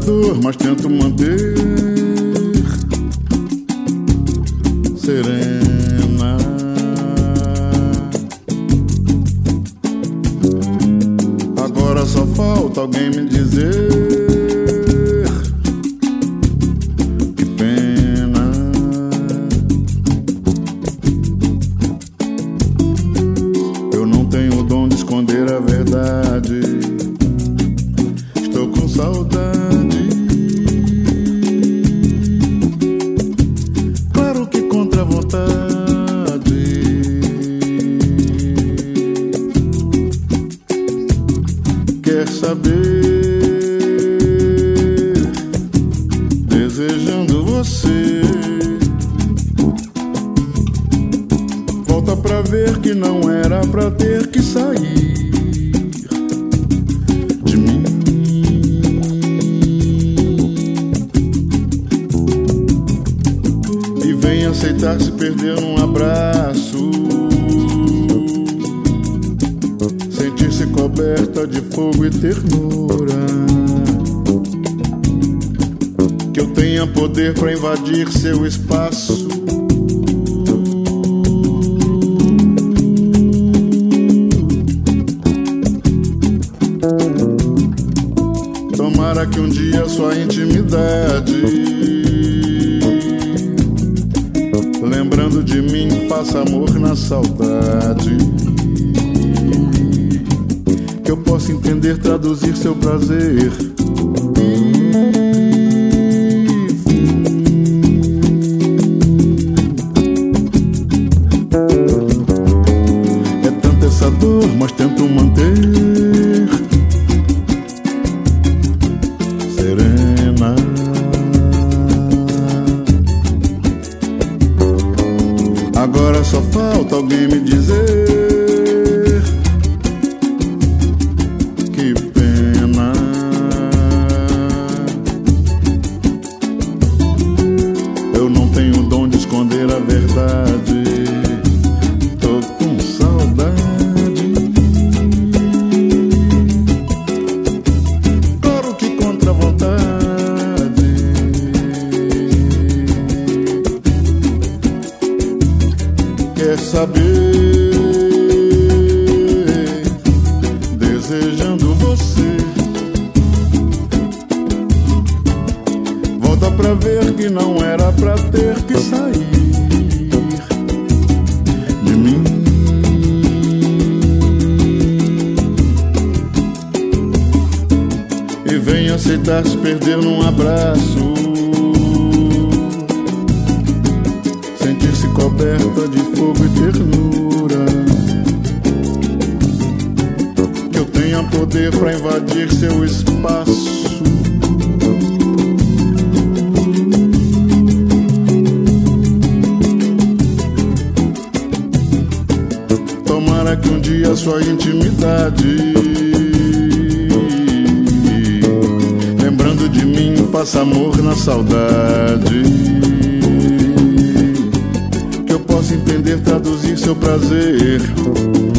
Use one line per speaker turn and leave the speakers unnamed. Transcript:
dor, mas tento manter serena. Agora só falta alguém me dizer que pena. Eu não tenho o dom de esconder a verdade. Estou com saudade. Claro que contra a vontade. Quer saber? Desejando você. Volta pra ver que não era pra ter que sair de mim. E vem aceitar se perder num abraço, sentir-se coberta de fogo e ternura. Que eu tenha poder pra invadir seu espaço. Tomara que um dia sua intimidade, lembrando de mim, faça amor na saudade. Que eu possa entender, traduzir seu prazer. É tanta essa dor, mas tento manter serena. Agora só falta alguém me dizer que pena. Eu não tenho o dom de esconder a verdade. Tô com saudade. Claro que contra a vontade. Quer saber? Desejando você. Volta pra ver que não era pra ter que sair de mim. E vem aceitar se perder num abraço, sentir-se coberta de fogo e ternura. Que eu tenha poder pra invadir seu espaço. Tomara que um dia sua intimidade, lembrando de mim, faça amor na saudade. Que eu possa entender, traduzir seu prazer.